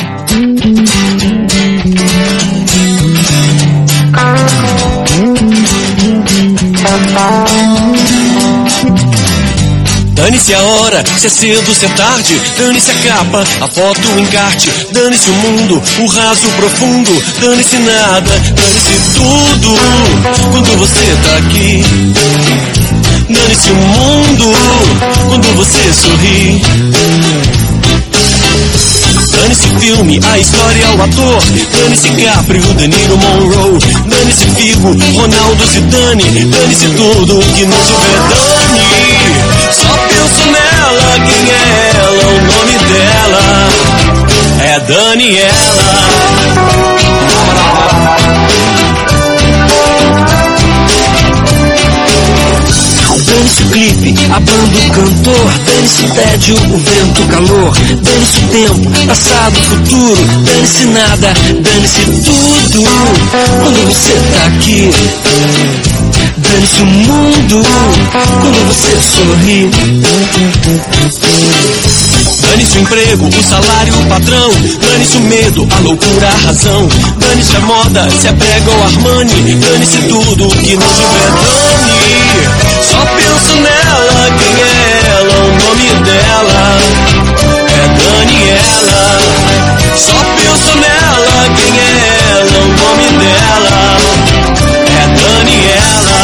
Dane-se a hora, se é cedo, se é tarde. Dane-se a capa, a foto, o encarte. Dane-se o mundo, o raso, o profundo. Dane-se nada, dane-se tudo. Quando você tá aqui, dane-se o mundo. Quando você sorri, dane-se o filme, a história, o ator. Dane-se Capri, o De Niro, Monroe. Dane-se Figo, Ronaldo, Zidane. Dane-se tudo que não tiver dane. Só penso nela, quem é ela, o nome dela é Daniela. Dane-se o clipe, a banda, o cantor. Dane-se o tédio, o vento, o calor. Dane-se o tempo, passado, futuro. Dane-se nada, dane-se tudo. Quando você tá aqui, dane-se o mundo. Quando você sorri, dane-se o emprego, o salário, o patrão. Dane-se o medo, a loucura, a razão. Dane-se a moda, se é prega ou Armani. Dane-se tudo que não tiver dane. Só penso nela, quem é ela, o nome dela é Daniela. Só penso nela, quem é ela, o nome dela é Daniela.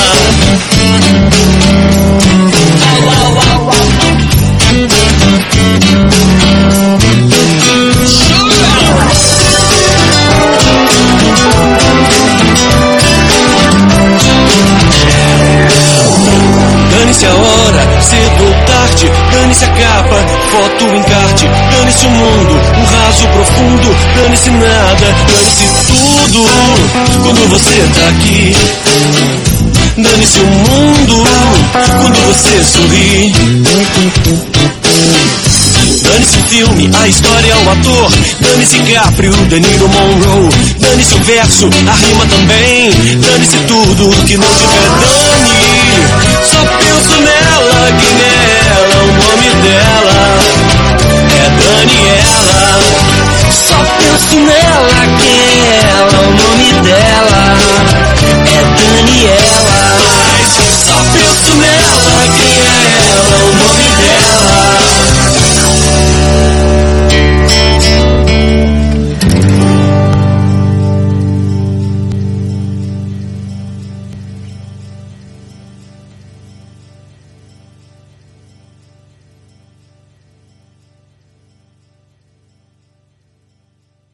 Dane-se a hora, cedo ou tarde. Dane-se a capa, foto, encarte. Dane-se o mundo, o raso, profundo. Dane-se nada, dane-se tudo. Quando você tá aqui, dane-se o mundo. Quando você sorri, dane-se o filme, a história, o ator. Dane-se Capri, o De Niro, Monroe. Dane-se o verso, a rima também. Dane-se tudo que não tiver dane. Só penso nela, quem é ela, o nome dela